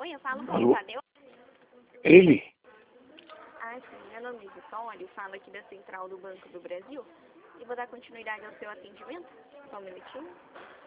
Oi, eu falo com Alô? o Tadeu. Ele? Ah, sim, meu nome é Vitória, eu falo aqui da Central do Banco do Brasil e vou dar continuidade ao seu atendimento. Só um minutinho.